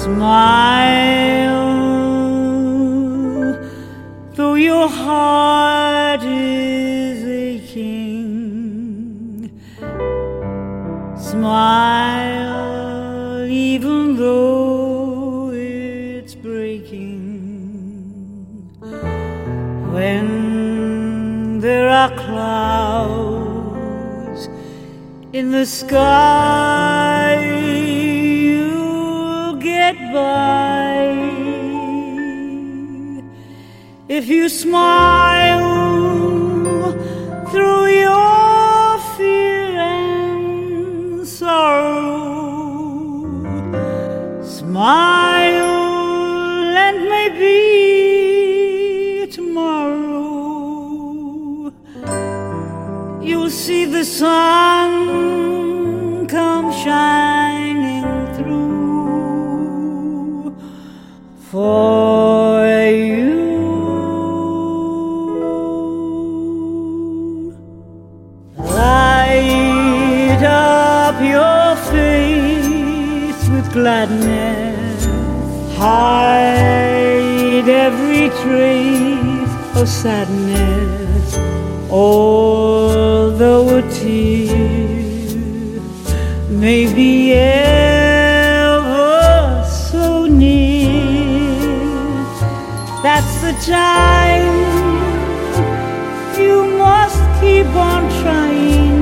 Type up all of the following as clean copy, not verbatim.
Smile, though your heart is aching. Smile, even though it's breaking. When there are clouds in the sky, you'll get by. If you smile through your fear and sorrow, smile and maybe tomorrow you'll see the sun come shining through for you. Light up your face with gladness, hide every trace of sadness, although a tear may be ever so near. That's the time you must keep on trying.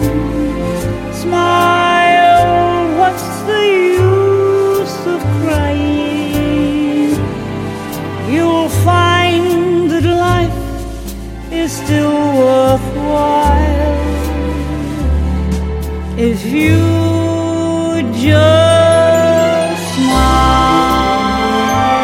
Smile, what's the use of crying? You'll find that life is still worthwhile if you just smile.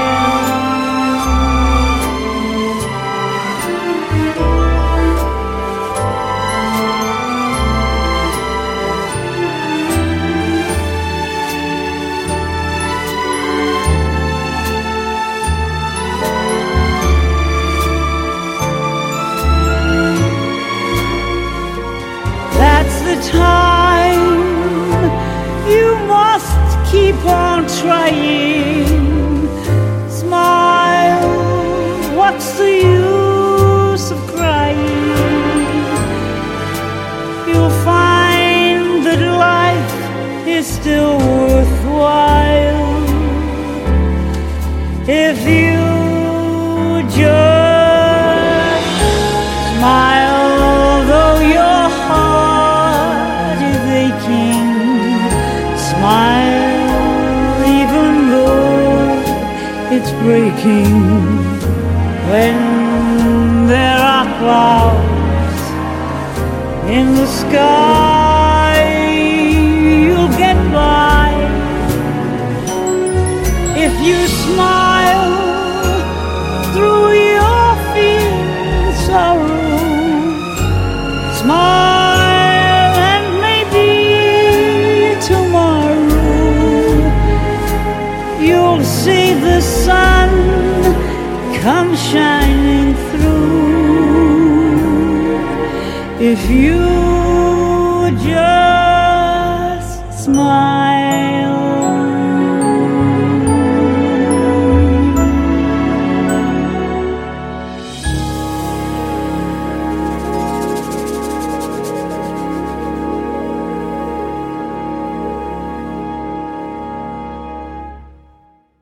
That's the time you must keep on trying. Smile, what's the use of crying? You'll find that life is still worthwhile if you just smile, though your heart is aching. Smile, even though it's breaking. When there are clouds in the sky, you'll get by. If you smile through your fear and sorrow, smile and maybe tomorrow you'll see the sun come shining through if you just smile.